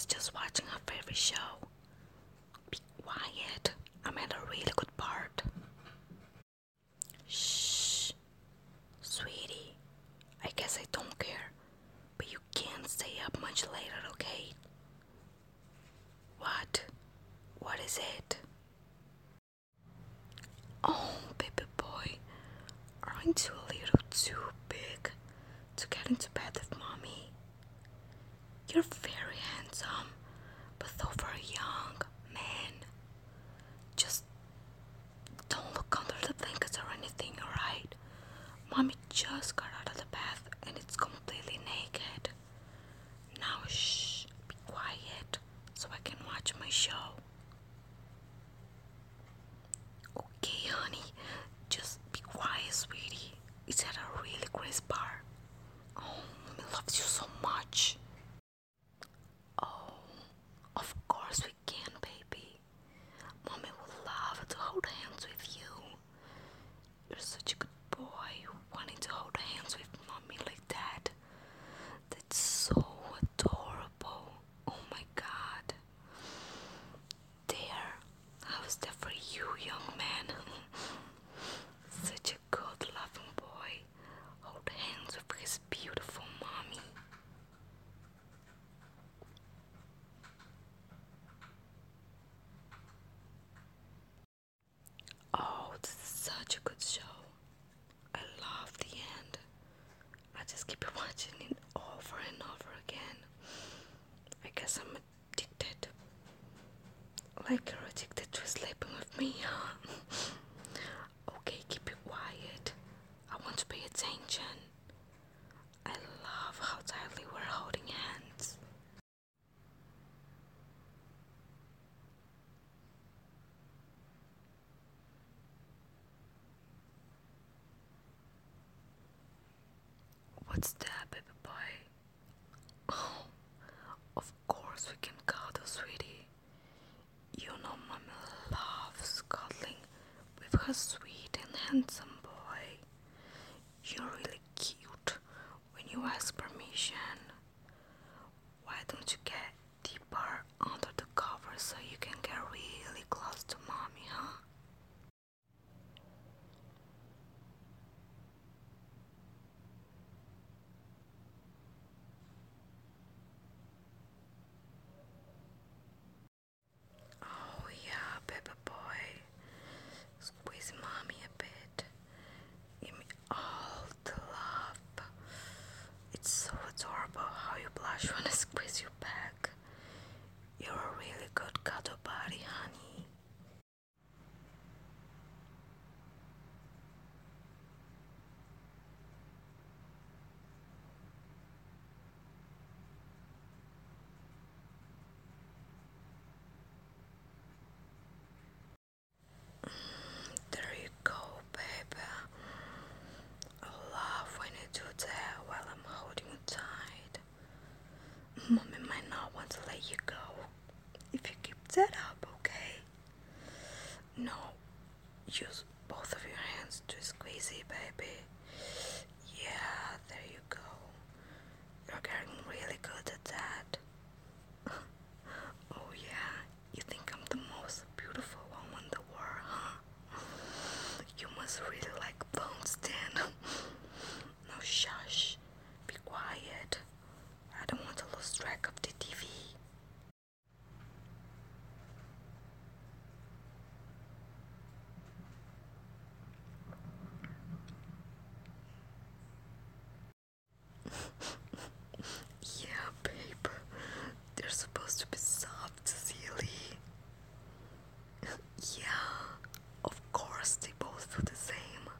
was just watching her favorite show. Be quiet. I'm at a really good part. Shh. Sweetie, I guess I don't care, but you can't stay up much later, okay? What? What is it? Oh, baby boy, aren't you a little too big to get into bed with mommy? You're very handsome, but though for a young man, just don't look under the blankets or anything, alright? Mommy just got out of the bath and it's completely naked. Now shh, be quiet so I can watch my show. Okay, honey, just be quiet, sweetie. It's at a really great bar. Oh, mommy loves you so much. Oh, of course we can, baby. Mommy would love to hold hands with you. You're such a good boy, wanting to hold hands with mommy like that. That's so adorable. Oh my god. There, I was there for you, young man. Such a good, loving boy. Hold hands with his beautiful mommy. Oh, this is such a good show. I love the end. I just keep watching it over and over again. I guess I'm addicted. Like you're addicted to sleeping with me, huh? Okay, keep it quiet. I want to pay attention. I love how tightly we're holding hands. What's that, baby boy? Oh, of course we can cuddle, sweetie. You know mommy loves cuddling with her sweet and handsome boy. You're really cute when you ask permission. Why don't you get deeper under the cover so you can get really close to mommy, huh? Oh yeah, baby boy. Squeeze mommy a bit. Give me all the love. It's so adorable how you blush when I squeeze you back. You're a really good cuddle buddy, honey. There you go, baby. I love when you do that while I'm holding you tight. Mommy might not want to let you go if you keep that up, okay? No, use both of your hands to squeeze it, baby. Yeah, there you go. You're getting really good at that. Oh yeah, you think I'm the most beautiful woman in the world, huh? You must really like bones then. No, shush. Be quiet. I don't want to lose track of the TV. Yeah, babe. They're supposed to be soft, silly. Yeah, of course they both feel the same.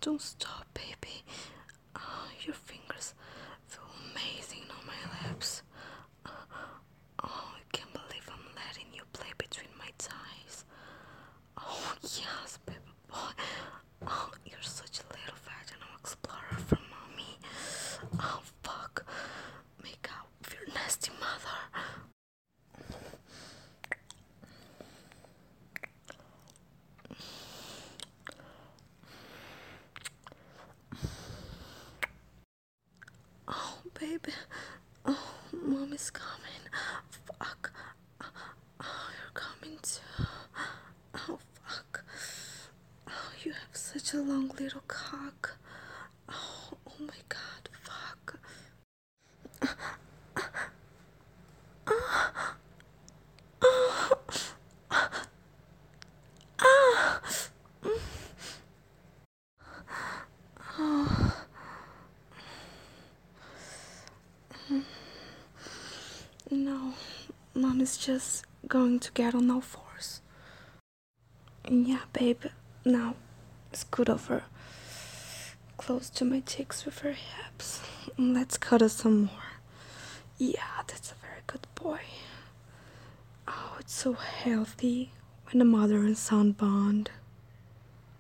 don't stop, baby. Oh, your fingers feel amazing on my lips. Oh, I can't believe I'm letting you play between my thighs. Oh, yes, baby boy. Oh, you're such a little vaginal explorer for mommy. Oh, fuck. Make out with your nasty mother. Oh, baby. Oh, mom is coming. Fuck. Oh, you're coming too. Oh, fuck. Oh, you have such a long little cock. Oh my god, fuck. No, mom is just going to get on all fours. Yeah, babe. Now, scoot over close to my cheeks with her hips. Let's cuddle some more. Yeah, that's a very good boy. Oh, it's so healthy when a mother and son bond.